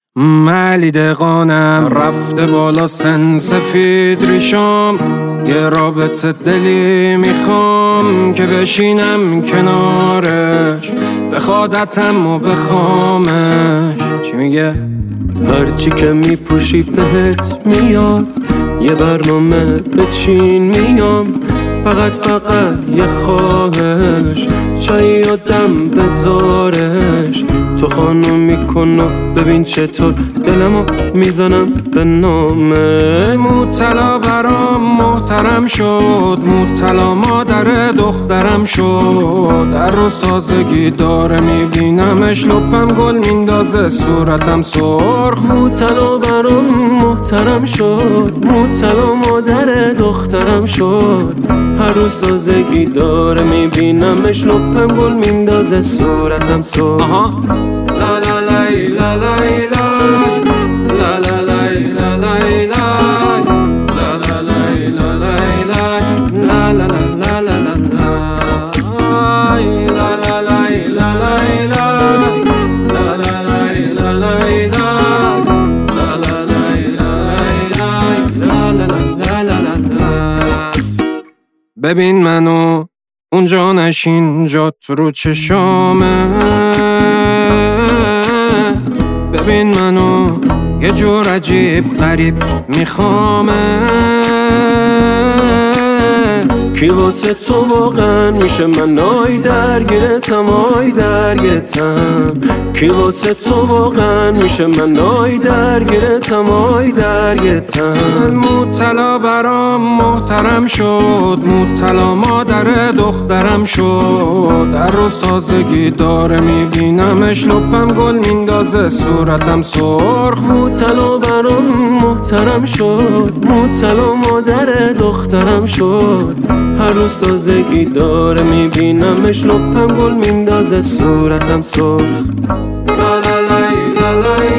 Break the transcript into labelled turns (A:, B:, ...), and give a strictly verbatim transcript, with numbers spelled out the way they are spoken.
A: ملی دقانم رفته بالا سن سفید ریشام، یه رابطه دلی میخوام که بشینم کنارش، بخوادتم و بخوامش. چی میگه؟
B: هرچی که میپوشی بهت میاد، یه برنامه به چین میام، فقط فقط یه خواهش، چایی آدم بذارش. تو خانم میکنه ببین چطور دلمو میزنم به نامه.
A: مبتلا برام محترم شد، مبتلا مادر دخترم شد. هر روز تازگی داره میبینمش، لپم گل میندازه صورتم سرخ.
B: مبتلا برام محترم شد، مبتلا مادر دخترم شد. هر روز تازگی داره میبینمش، لپم گل میندازه صورتم سرخ.
A: آها لا لا لای لا لای لای لا لا لای لا لای لای لا لا لای لا لای لای لا لا لا لا لا لای لا لا لای لا لای لای لا لا لای لا لای لای لا لا لای لا لای لای لا لا لا لا لا. ببین منو اونجا نشین، جات رو چشامه. ببین منو یه جور عجیب غریب میخوامه.
B: کی واسه تو واقعا میشه من آی درگیرتم، آی درگیرتم. کی واسه تو واقعا میشه من آی درگیرتم، آی درگیرتم.
A: مبتلا برام محترم شد، مبتلا مادر دخترم شد. هر روز تازگی داره میبینمش، لپم گل میندازه صورتم سرخ.
B: مبتلا برام محترم شد، مبتلا مادر دخترم شد. هر روز تازگی داره میبینمش، لپم گل میندازه صورتم سرخ.
A: لا لا لای لا لای